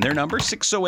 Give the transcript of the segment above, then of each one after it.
Their number,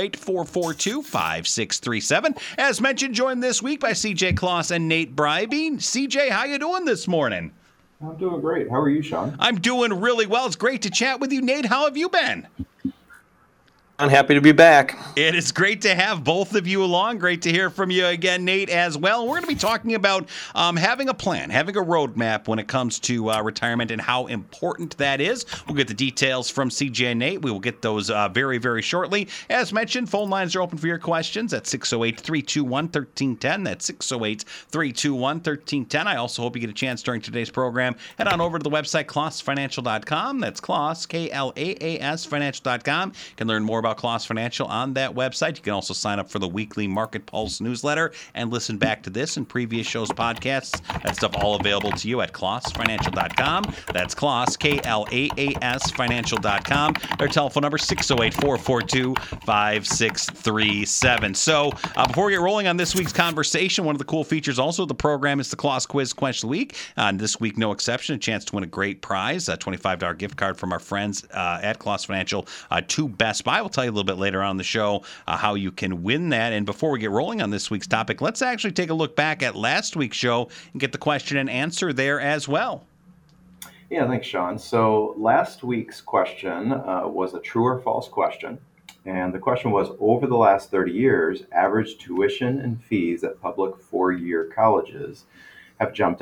608-442-5637. As mentioned, joined this week by CJ Kloss and Nate Brybe. CJ, how you doing this morning? I'm doing great. How are you, Sean? I'm doing really well. It's great to chat with you. Nate, how have you been? I'm happy to be back. It is great to have both of you along. Great to hear from you again, Nate, as well. We're going to be talking about having a plan, having a roadmap when it comes to retirement and how important that is. We'll get the details from CJ and Nate. We will get those very, very shortly. As mentioned, phone lines are open for your questions at 608-321-1310. That's 608-321-1310. I also hope you get a chance during today's program. Head on over to the website, KlossFinancial.com. That's Kloss, K-L-A-A-S, Financial.com. You can learn more about Kloss Financial on that website. You can also sign up for the weekly Market Pulse newsletter and listen back to this and previous shows, podcasts. That stuff all available to you at KlossFinancial.com. That's Kloss, K-L-A-A-S, Financial.com. Their telephone number, 608-442-5637. So before we get rolling on this week's conversation, one of the cool features also of the program is the Kloss Quiz Question of the Week. This week, no exception, a chance to win a great prize, a $25 gift card from our friends at Kloss Financial to Best Buy. We'll tell you a little bit later on in the show how you can win that. And before we get rolling on this week's topic, let's actually take a look back at last week's show and get the question and answer there as well. Yeah, thanks, Sean. So last week's question was a true or false question. And the question was, over the last 30 years, average tuition and fees at public four-year colleges have jumped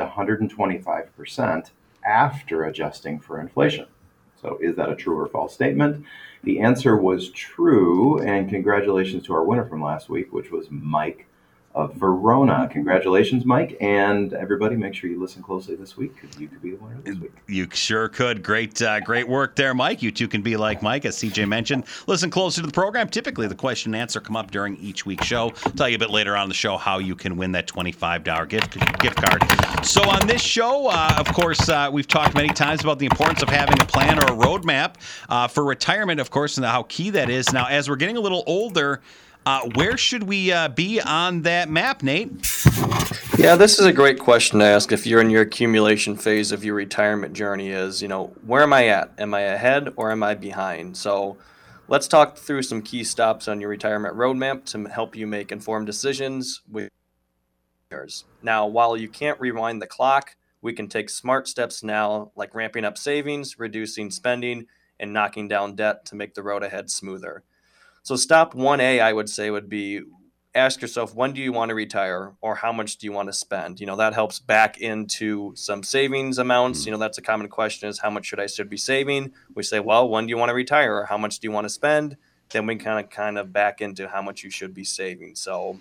125% after adjusting for inflation. So is that a true or false statement? The answer was true, and congratulations to our winner from last week, which was Mike of Verona. Congratulations, Mike, and everybody, make sure you listen closely this week because you could be the winner this week. You sure could. Great work there, Mike. You too can be like Mike, as CJ mentioned. Listen closer to the program. Typically, the question and answer come up during each week's show. I'll tell you a bit later on in the show how you can win that $25 gift card. So on this show, of course, we've talked many times about the importance of having a plan or a roadmap for retirement, of course, and how key that is. Now, as we're getting a little older, where should we be on that map, Nate? Yeah, this is a great question to ask if you're in your accumulation phase of your retirement journey is, where am I at? Am I ahead or am I behind? So let's talk through some key stops on your retirement roadmap to help you make informed decisions with yours. Now, while you can't rewind the clock, we can take smart steps now, like ramping up savings, reducing spending, and knocking down debt to make the road ahead smoother. So stop 1A, I would say, would be ask yourself, when do you want to retire or how much do you want to spend? That helps back into some savings amounts. That's a common question is how much should be saving? We say, well, when do you want to retire or how much do you want to spend? Then we kind of back into how much you should be saving. So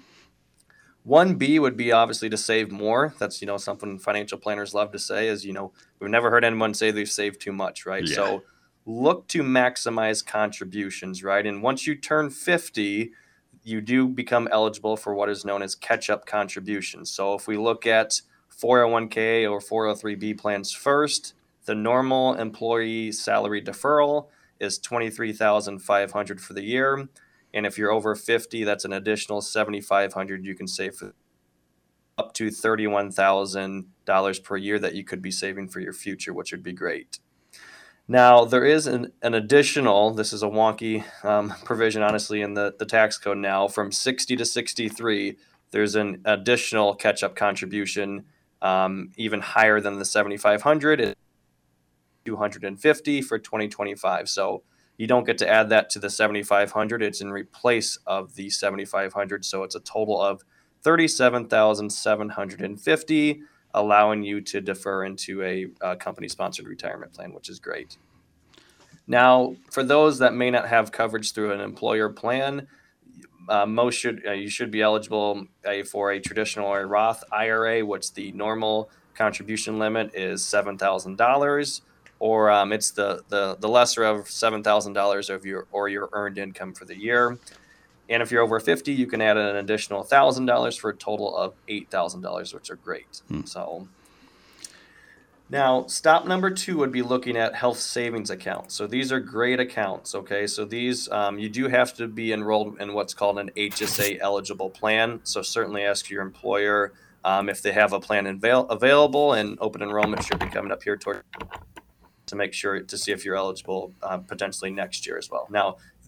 1B would be obviously to save more. That's, something financial planners love to say is, we've never heard anyone say they've saved too much, right? Yeah. So look to maximize contributions, right? And once you turn 50, you do become eligible for what is known as catch-up contributions. So if we look at 401k or 403b plans first, the normal employee salary deferral is $23,500 for the year. And if you're over 50, that's an additional $7,500 you can save for up to $31,000 per year that you could be saving for your future, which would be great. Now, there is an additional, this is a wonky provision, honestly, in the tax code now, from 60 to 63, there's an additional catch-up contribution, even higher than the 7,500, it's 250 for 2025. So you don't get to add that to the 7,500, it's in replace of the 7,500, so it's a total of 37,750, allowing you to defer into a company-sponsored retirement plan, which is great. Now, for those that may not have coverage through an employer plan, you should be eligible for a traditional or a Roth IRA, which the normal contribution limit is $7,000, or it's the lesser of $7,000 of your earned income for the year. And if you're over 50, you can add an additional $1,000 for a total of $8,000, which are great. So now, stop number 2 would be looking at health savings accounts. So these are great accounts, okay? So these, you do have to be enrolled in what's called an HSA eligible plan. So certainly ask your employer if they have a plan available, and open enrollment should be coming up here to make sure to see if you're eligible potentially next year as well. Now,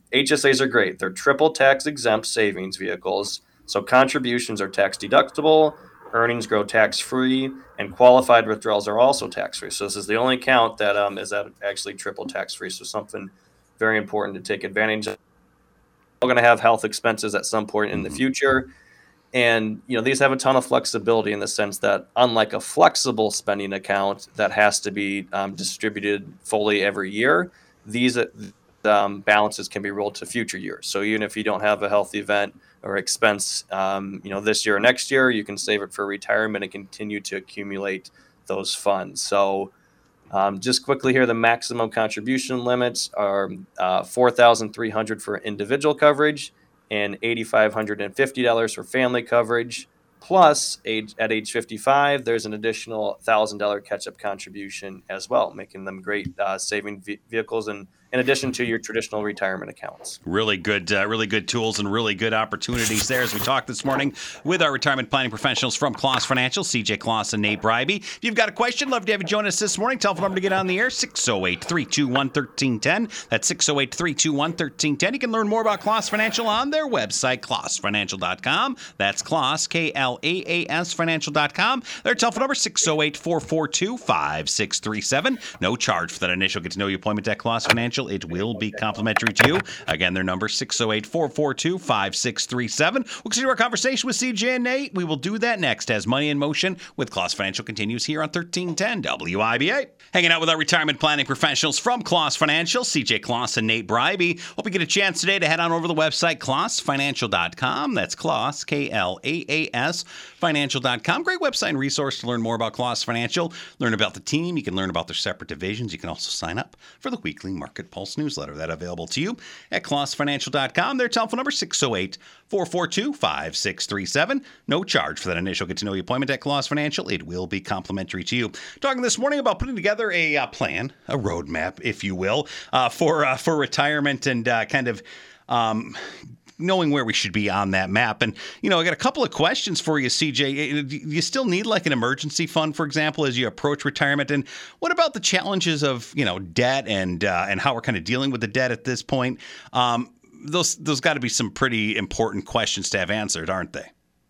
HSAs are great. They're triple tax exempt savings vehicles. So contributions are tax deductible, earnings grow tax free, and qualified withdrawals are also tax free. So this is the only account that is actually triple tax free. So something very important to take advantage of. We're going to have health expenses at some point in the future. And, these have a ton of flexibility in the sense that unlike a flexible spending account that has to be distributed fully every year, these balances can be rolled to future years. So even if you don't have a health event or expense, this year or next year, you can save it for retirement and continue to accumulate those funds. So just quickly here, the maximum contribution limits are $4,300 for individual coverage and $8,550 for family coverage. Plus, at age 55, there's an additional $1,000 catch-up contribution as well, making them great saving vehicles in addition to your traditional retirement accounts. Really good tools and really good opportunities there as we talked this morning with our retirement planning professionals from Kloss Financial, CJ Kloss and Nate Bribey. If you've got a question, love to have you join us this morning. Telephone number to get on the air, 608-321-1310. That's 608-321-1310. You can learn more about Kloss Financial on their website, klossfinancial.com. That's Kloss, K-L-A-A-S, financial.com. Their telephone number, 608-442-5637. No charge for that initial get-to-know-you appointment at Kloss Financial. It will be complimentary to you. Again, their number, 608-442-5637. We'll continue our conversation with CJ and Nate. We will do that next as Money in Motion with Kloss Financial continues here on 1310 WIBA. Hanging out with our retirement planning professionals from Kloss Financial, CJ Kloss and Nate Bribey. Hope you get a chance today to head on over to the website, klossfinancial.com. That's Kloss, K-L-A-A-S, financial.com. Great website and resource to learn more about Kloss Financial. Learn about the team. You can learn about their separate divisions. You can also sign up for the weekly Market Pulse newsletter. That's available to you at klossfinancial.com. Their telephone number, 608-442-5637. No charge for that initial get-to-know-you appointment at Kloss Financial. It will be complimentary to you. Talking this morning about putting together a plan, a roadmap, if you will, for retirement and kind of knowing where we should be on that map. And, I got a couple of questions for you, CJ. Do you still need like an emergency fund, for example, as you approach retirement? And what about the challenges of, debt and how we're kind of dealing with the debt at this point? Those got to be some pretty important questions to have answered, aren't they?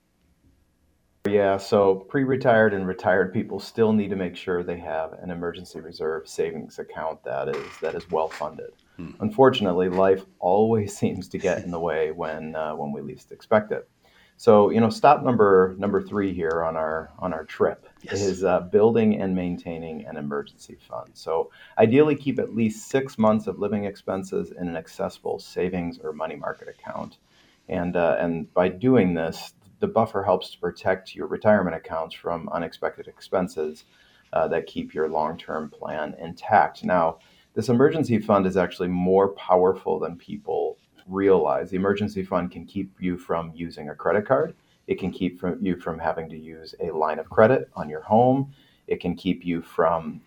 Yeah, so pre-retired and retired people still need to make sure they have an emergency reserve savings account that is well funded. Unfortunately, life always seems to get in the way when we least expect it. So, stop number 3 here on our trip is building and maintaining an emergency fund. So, ideally, keep at least 6 months of living expenses in an accessible savings or money market account, and by doing this, the buffer helps to protect your retirement accounts from unexpected expenses that keep your long-term plan intact. Now, this emergency fund is actually more powerful than people realize. The emergency fund can keep you from using a credit card. It can keep you from having to use a line of credit on your home. It can keep you from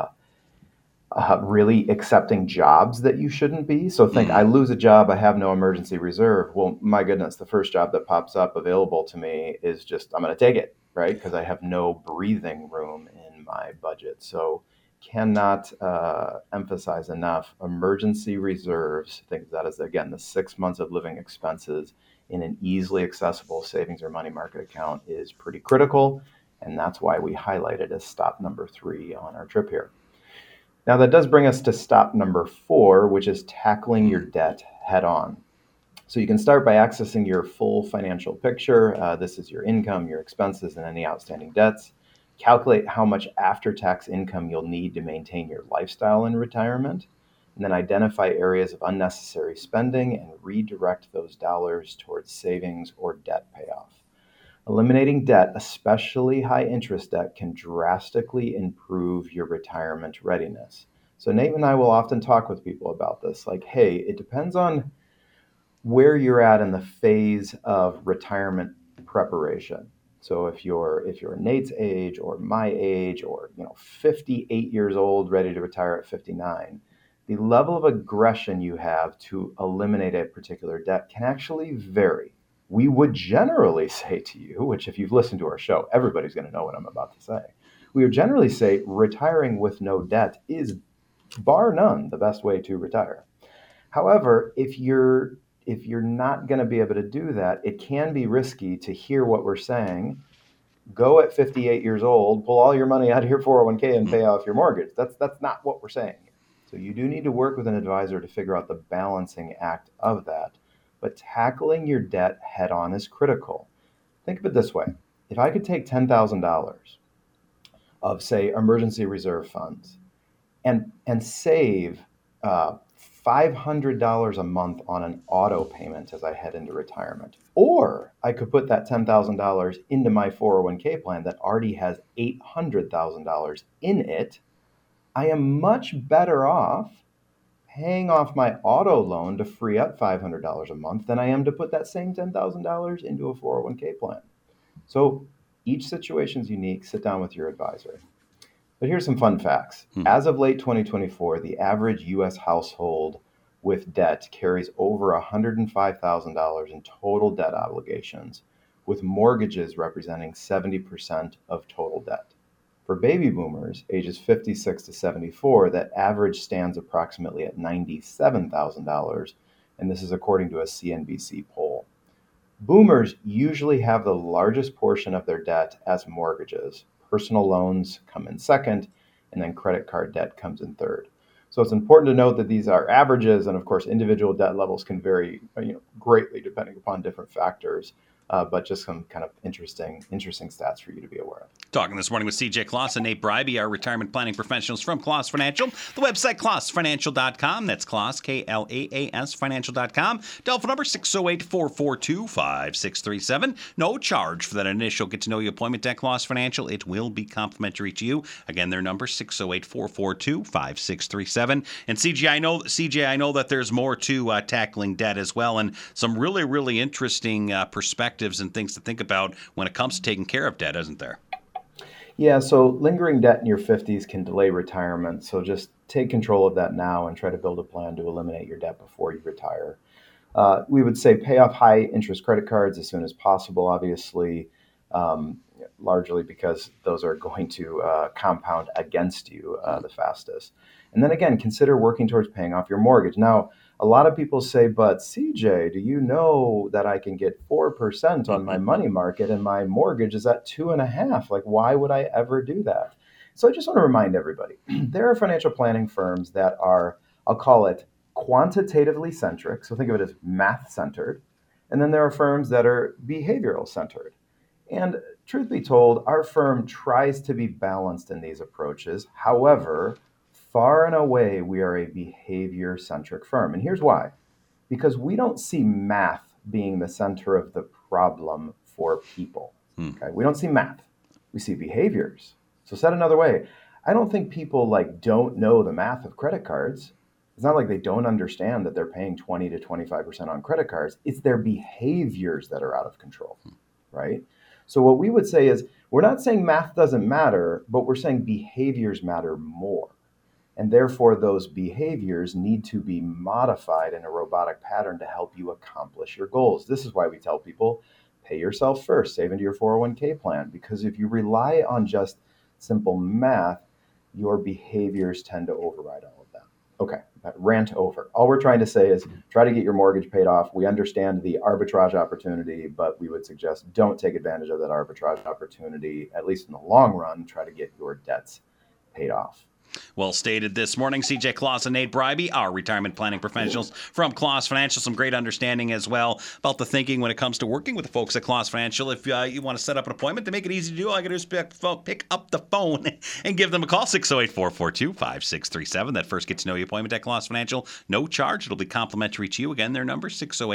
really accepting jobs that you shouldn't be. So think, I lose a job, I have no emergency reserve. Well, my goodness, the first job that pops up available to me is just, I'm going to take it, right? Because I have no breathing room in my budget. So cannot emphasize enough, emergency reserves, think of that as, again, the 6 months of living expenses in an easily accessible savings or money market account is pretty critical. And that's why we highlight it as stop number 3 on our trip here. Now, that does bring us to stop number 4, which is tackling your debt head on. So you can start by accessing your full financial picture. This is your income, your expenses, and any outstanding debts. Calculate how much after-tax income you'll need to maintain your lifestyle in retirement, and then identify areas of unnecessary spending and redirect those dollars towards savings or debt payoff. Eliminating debt, especially high interest debt, can drastically improve your retirement readiness. So Nate and I will often talk with people about this, like, hey, it depends on where you're at in the phase of retirement preparation. So if you're Nate's age or my age or 58 years old, ready to retire at 59, the level of aggression you have to eliminate a particular debt can actually vary. We would generally say to you, which if you've listened to our show, everybody's going to know what I'm about to say. We would generally say retiring with no debt is bar none the best way to retire. However, if you're not going to be able to do that, it can be risky to hear what we're saying. Go at 58 years old, pull all your money out of your 401k and pay off your mortgage. That's not what we're saying. So you do need to work with an advisor to figure out the balancing act of that. But tackling your debt head on is critical. Think of it this way. If I could take $10,000 of, say, emergency reserve funds and save $500 a month on an auto payment as I head into retirement. Or I could put that $10,000 into my 401k plan that already has $800,000 in it. I am much better off paying off my auto loan to free up $500 a month than I am to put that same $10,000 into a 401k plan. So each situation is unique. Sit down with your advisor. But here's some fun facts. As of late 2024, the average U.S. household with debt carries over $105,000 in total debt obligations, with mortgages representing 70% of total debt. For baby boomers, ages 56 to 74, that average stands approximately at $97,000, and this is according to a CNBC poll. Boomers usually have the largest portion of their debt as mortgages. Personal loans come in second, and then credit card debt comes in third. So it's important to note that these are averages, and of course, individual debt levels can vary, greatly depending upon different factors. But just some kind of interesting stats for you to be aware of. Talking this morning with CJ Kloss and Nate Bribey, our retirement planning professionals from Kloss Financial. The website, klossfinancial.com. That's Kloss, Klaas, financial.com. Telephone number 608-442-5637. No charge for that initial get-to-know-you appointment at Kloss Financial. It will be complimentary to you. Again, their number, 608-442-5637. And CJ, I know that there's more to tackling debt as well, and some really, really interesting perspectives and things to think about when it comes to taking care of debt, isn't there? Yeah, so lingering debt in your 50s can delay retirement. So just take control of that now and try to build a plan to eliminate your debt before you retire. We would say pay off high interest credit cards as soon as possible, obviously, largely because those are going to compound against you the fastest. And then again, consider working towards paying off your mortgage. Now, a lot of people say, but CJ, do you know that I can get 4% on my money market and my mortgage is at 2.5%? Like, why would I ever do that? So I just want to remind everybody, there are financial planning firms that are, I'll call it quantitatively centric. So think of it as math centered. And then there are firms that are behavioral centered. And truth be told, our firm tries to be balanced in these approaches. However, far and away, we are a behavior-centric firm. And here's why. Because we don't see math being the center of the problem for people. Okay? We don't see math. We see behaviors. So said another way, I don't think people don't know the math of credit cards. It's not like they don't understand that they're paying 20 to 25% on credit cards. It's their behaviors that are out of control, right? So what we would say is, we're not saying math doesn't matter, but we're saying behaviors matter more. And therefore, those behaviors need to be modified in a robotic pattern to help you accomplish your goals. This is why we tell people, pay yourself first, save into your 401k plan. Because if you rely on just simple math, your behaviors tend to override all of that. Okay, rant over. All we're trying to say is try to get your mortgage paid off. We understand the arbitrage opportunity, but we would suggest don't take advantage of that arbitrage opportunity, at least in the long run. Try to get your debts paid off. Well stated this morning. CJ Kloss and Nate Bribey, our retirement planning professionals from Kloss Financial. Some great understanding as well about the thinking when it comes to working with the folks at Kloss Financial. If you want to set up an appointment to make it easy to do, all you got to do is pick up the phone and give them a call, 608-442-5637. That first get-to-know-you appointment at Kloss Financial. No charge. It'll be complimentary to you. Again, their number,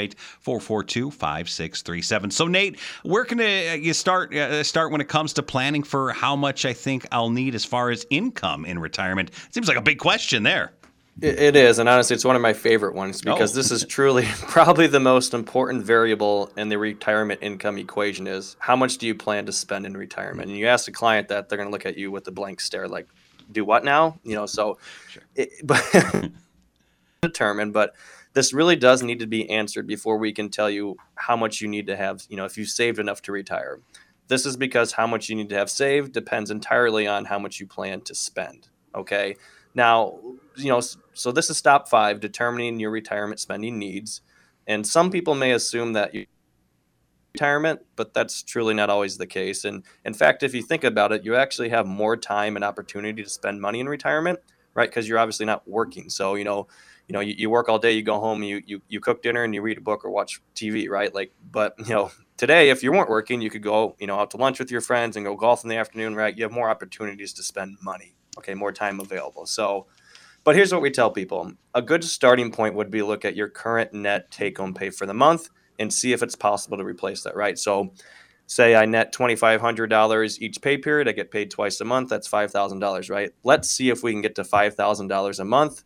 608-442-5637. So, Nate, where can you start when it comes to planning for how much I think I'll need as far as income in retirement? Seems like a big question there. It is, and honestly, it's one of my favorite ones because this is truly probably the most important variable in the retirement income equation is how much do you plan to spend in retirement? And you ask a client that, they're going to look at you with a blank stare like, do what now? So sure. But determined, but this really does need to be answered before we can tell you how much you need to have, if you saved enough to retire. This is because how much you need to have saved depends entirely on how much you plan to spend. Okay. Now, so this is stop 5, determining your retirement spending needs. And some people may assume that you retirement, but that's truly not always the case. And in fact, if you think about it, you actually have more time and opportunity to spend money in retirement, right? Because you're obviously not working. So, you work all day, you go home, you cook dinner and you read a book or watch TV, right? But today, if you weren't working, you could go, out to lunch with your friends and go golf in the afternoon, right? You have more opportunities to spend money. Okay, more time available. So, but here's what we tell people. A good starting point would be look at your current net take-home pay for the month and see if it's possible to replace that, right? So say I net $2,500 each pay period. I get paid twice a month. That's $5,000, right? Let's see if we can get to $5,000 a month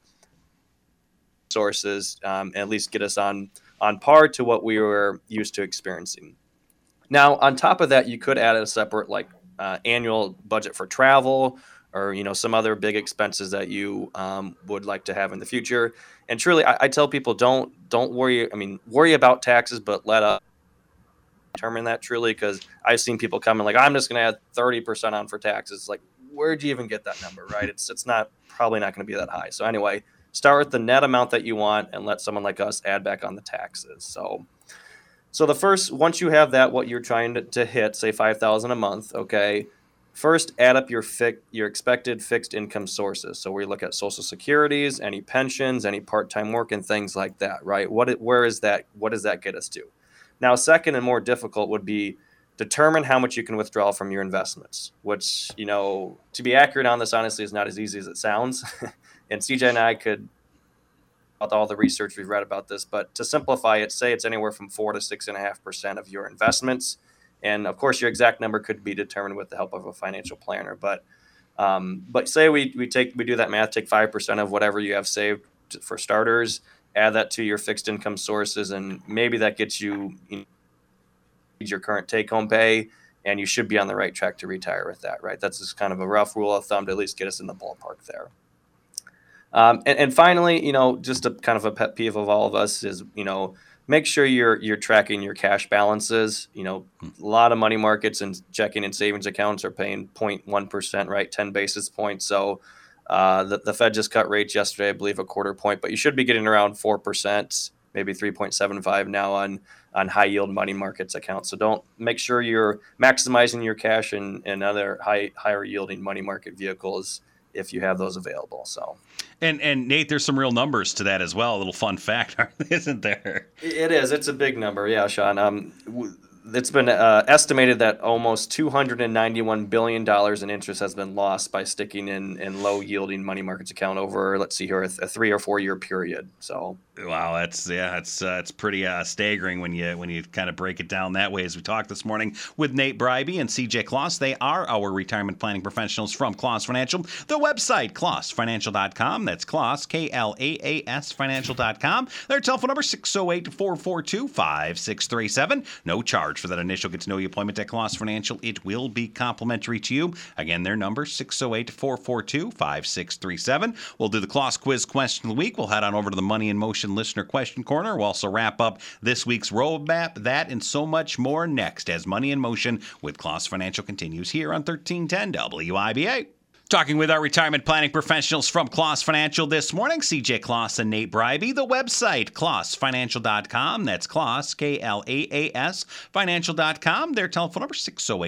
sources, and at least get us on par to what we were used to experiencing. Now, on top of that, you could add a separate annual budget for travel, or some other big expenses that you would like to have in the future. And truly, I tell people don't worry. I mean, worry about taxes, but let us determine that truly, because I've seen people come in like, I'm just going to add 30% on for taxes. Like, where'd you even get that number, right? It's not probably not going to be that high. So anyway, start with the net amount that you want and let someone like us add back on the taxes. So the first, once you have that, what you're trying to hit, say $5,000 a month, okay. First, add up your expected fixed income sources. So we look at Social Securities, any pensions, any part-time work, and things like that, right? What does that get us to? Now, second and more difficult would be determine how much you can withdraw from your investments, which, to be accurate on this, honestly, is not as easy as it sounds. And CJ and I could, with all the research we've read about this, but to simplify it, say it's anywhere from 4 to 6.5% of your investments. And of course, your exact number could be determined with the help of a financial planner. But say we do that math, take 5% of whatever you have saved for starters, add that to your fixed income sources, and maybe that gets you your current take-home pay, and you should be on the right track to retire with that, right? That's just kind of a rough rule of thumb to at least get us in the ballpark there. And finally, just a kind of a pet peeve of all of us is, make sure you're tracking your cash balances. A lot of money markets and checking and savings accounts are paying 0.1%, right? 10 basis points. So the Fed just cut rates yesterday, I believe a quarter point, but you should be getting around 4%, maybe 3.75 now on high yield money markets accounts. So make sure you're maximizing your cash and other higher yielding money market vehicles if you have those available. So. And Nate, there's some real numbers to that as well. A little fun fact, isn't there? It is. It's a big number. Yeah, Sean. It's been estimated that almost $291 billion in interest has been lost by sticking in low yielding money markets account over, let's see here, a 3 or 4 year period. So. Wow, it's pretty staggering when you kind of break it down that way. As we talked this morning with Nate Bribey and CJ Kloss, they are our retirement planning professionals from Kloss Financial. The website, klossfinancial.com. That's Kloss, Klaas financial.com. Their telephone number 608-442-5637. No charge for that initial get to know you appointment at Kloss Financial. It will be complimentary to you. Again, their number 608-442-5637. We'll do the Kloss quiz question of the week. We'll head on over to the Money in Motion listener question corner. We'll also wrap up this week's roadmap, that and so much more next as Money in Motion with Kloss Financial continues here on 1310 WIBA. Talking with our retirement planning professionals from Kloss Financial this morning, CJ Kloss and Nate Bribey. The website, klossfinancial.com. That's Kloss, Klaas, financial.com. Their telephone number,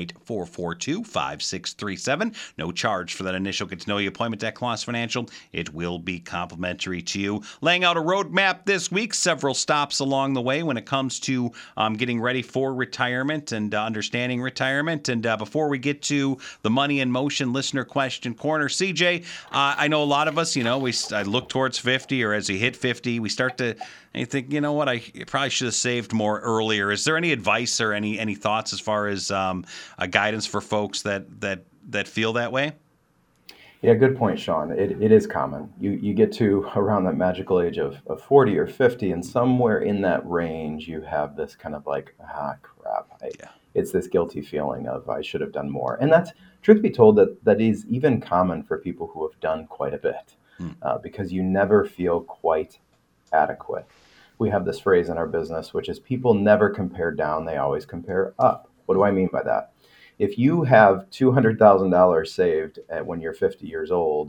608-442-5637. No charge for that initial get-to-know-you appointment at Kloss Financial. It will be complimentary to you. Laying out a roadmap this week, several stops along the way when it comes to getting ready for retirement and understanding retirement. And before we get to the Money in Motion listener question corner, CJ, I know a lot of us, I look towards 50, or as you hit 50, we start to think, what, I probably should have saved more earlier. Is there any advice or any thoughts as far as a guidance for folks that feel that way? Yeah, good point, Sean. It is common. You get to around that magical age of 40 or 50, and somewhere in that range, you have this kind of like, crap. It's this guilty feeling of I should have done more. And that's, truth be told, that is even common for people who have done quite a bit, because you never feel quite adequate. We have this phrase in our business, which is people never compare down, they always compare up. What do I mean by that? If you have $200,000 saved when you're 50 years old,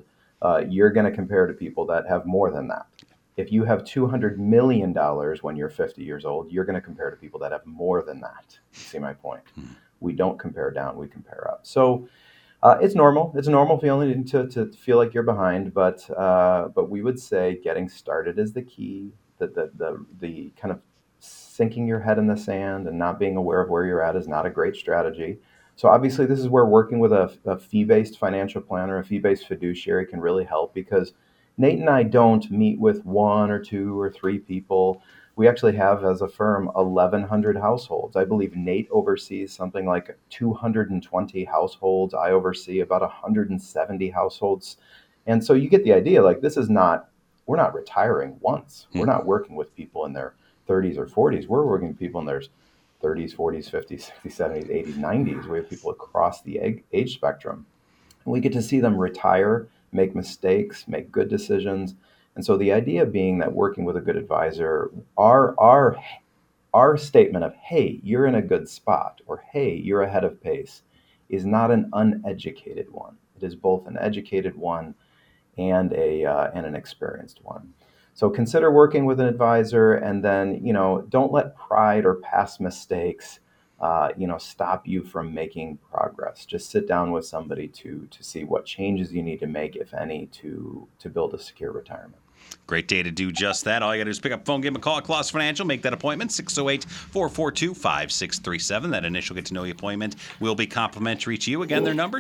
you're going to compare to people that have more than that. If you have $200 million when you're 50 years old, you're going to compare to people that have more than that. You see my point? We don't compare down, we compare up. So it's normal. It's a normal feeling to feel like you're behind, but we would say getting started is the key. The kind of sinking your head in the sand and not being aware of where you're at is not a great strategy. So obviously this is where working with a fee-based financial planner, a fee-based fiduciary can really help, because Nate and I don't meet with 1 or 2 or 3 people. We actually have, as a firm, 1,100 households. I believe Nate oversees something like 220 households. I oversee about 170 households. And so you get the idea, like, this is not, we're not retiring once. We're not working with people in their 30s or 40s. We're working with people in their 30s, 40s, 50s, 60s, 70s, 80s, 90s. We have people across the age spectrum. And we get to see them retire, make mistakes, make good decisions. And so the idea being that working with a good advisor, our statement of, hey, you're in a good spot, or hey, you're ahead of pace, is not an uneducated one. It is both an educated one and an experienced one. So consider working with an advisor, and then, don't let pride or past mistakes stop you from making progress. Just sit down with somebody to see what changes you need to make, if any, to build a secure retirement. Great day to do just that. All you got to do is pick up the phone, give them a call at Kloss Financial, make that appointment, 608-442-5637. That initial get-to-know-you appointment will be complimentary to you. Again, their number,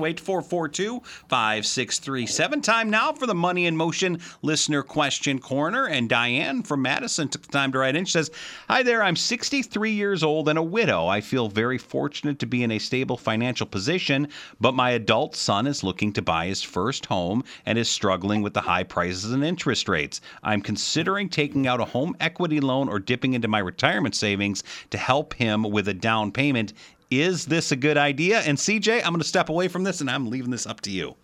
608-442-5637. Time now for the Money in Motion Listener Question Corner. And Diane from Madison took the time to write in. She says, hi there, I'm 63 years old and a widow. I feel very fortunate to be in a stable financial position, but my adult son is looking to buy his first home and is struggling with the high prices and interest rates. I'm considering taking out a home equity loan or dipping into my retirement savings to help him with a down payment. Is this a good idea? And CJ, I'm going to step away from this and I'm leaving this up to you.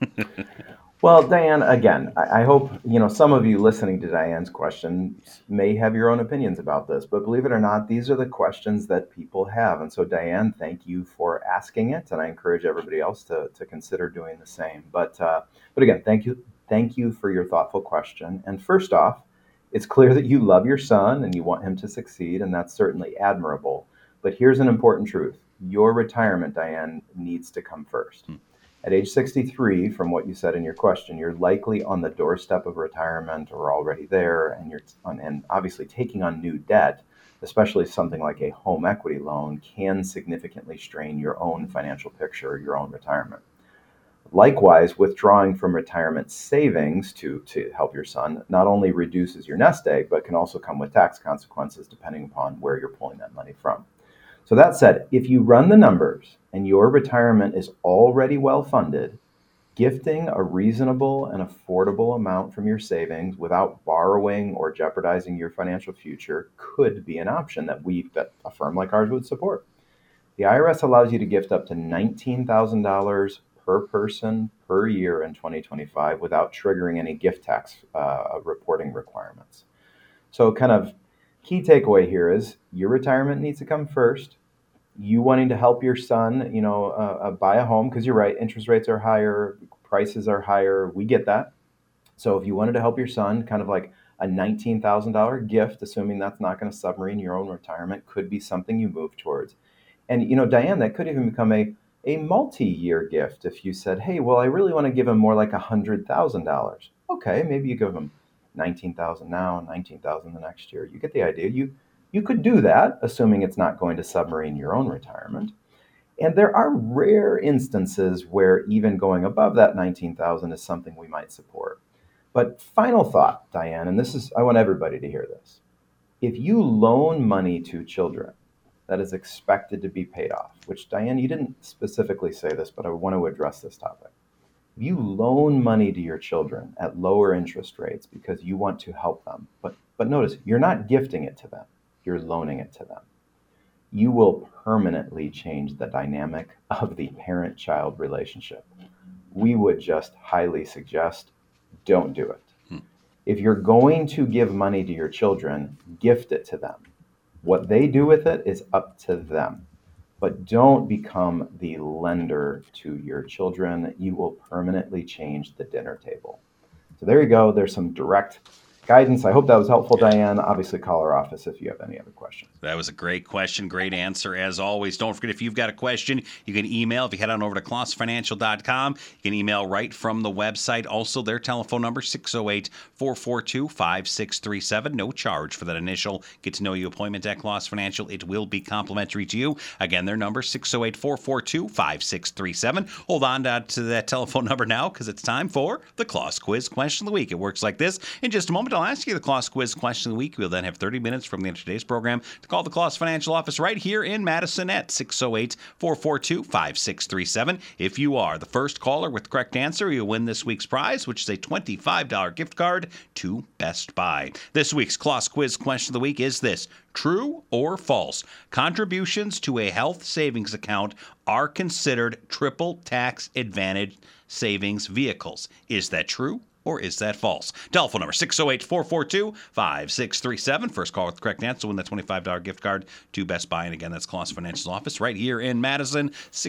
Well, Diane, again, I hope, some of you listening to Diane's question may have your own opinions about this, but believe it or not, these are the questions that people have. And so, Diane, thank you for asking it, and I encourage everybody else to consider doing the same. But again, thank you for your thoughtful question. And first off, it's clear that you love your son and you want him to succeed, and that's certainly admirable. But here's an important truth. Your retirement, Diane, needs to come first. At age 63, from what you said in your question, you're likely on the doorstep of retirement or already there, and obviously taking on new debt, especially something like a home equity loan, can significantly strain your own financial picture, your own retirement. Likewise, withdrawing from retirement savings to help your son not only reduces your nest egg, but can also come with tax consequences depending upon where you're pulling that money from. So that said, if you run the numbers and your retirement is already well funded, gifting a reasonable and affordable amount from your savings without borrowing or jeopardizing your financial future could be an option that a firm like ours would support. The IRS allows you to gift up to $19,000 per person per year in 2025 without triggering any gift tax reporting requirements. So kind of key takeaway here is your retirement needs to come first. You wanting to help your son, buy a home, because you're right, interest rates are higher, prices are higher. We get that. So if you wanted to help your son, kind of like a $19,000 gift, assuming that's not going to submarine your own retirement, could be something you move towards. And, Diane, that could even become a multi-year gift if you said, hey, well, I really want to give him more like $100,000. Okay, maybe you give him $19,000 now and $19,000 the next year. You get the idea. You could do that, assuming it's not going to submarine your own retirement. And there are rare instances where even going above that $19,000 is something we might support. But final thought, Diane, and I want everybody to hear this. If you loan money to children that is expected to be paid off, which, Diane, you didn't specifically say this, but I want to address this topic. If you loan money to your children at lower interest rates because you want to help them, but notice, you're not gifting it to them, you're loaning it to them. You will permanently change the dynamic of the parent-child relationship. We would just highly suggest don't do it. If you're going to give money to your children, gift it to them. What they do with it is up to them. but don't become the lender to your children. You will permanently change the dinner table. So there you go. There's some direct guidance. I hope that was helpful, Diane. Obviously, call our office if you have any other questions. That was a great question. Great answer, as always. Don't forget, if you've got a question, you can email. If you head on over to klossfinancial.com, you can email right from the website. Also, their telephone number, 608-442-5637. No charge for that initial get-to-know-you appointment at Kloss Financial. It will be complimentary to you. Again, their number, 608-442-5637. Hold on to that telephone number now, because it's time for the Kloss Quiz Question of the Week. It works like this. In just a moment, I'll ask you the Kloss Quiz Question of the Week. We'll then have 30 minutes from the end of today's program to call the Kloss Financial office right here in Madison at 608-442-5637. If you are the first caller with the correct answer, you'll win this week's prize, which is a $25 gift card to Best Buy. This week's Kloss Quiz Question of the Week is this: true or false? Contributions to a health savings account are considered triple tax advantage savings vehicles. Is that true or is that false? Telephone number 608-442-5637. First call with the correct answer, win that $25 gift card to Best Buy. And again, that's Kloss Financial's office right here in Madison,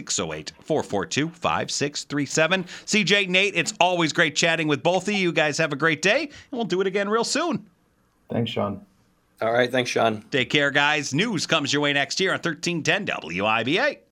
608-442-5637. CJ, Nate, it's always great chatting with both of you. You guys have a great day, and we'll do it again real soon. Thanks, Sean. All right. Thanks, Sean. Take care, guys. News comes your way next year on 1310 WIBA.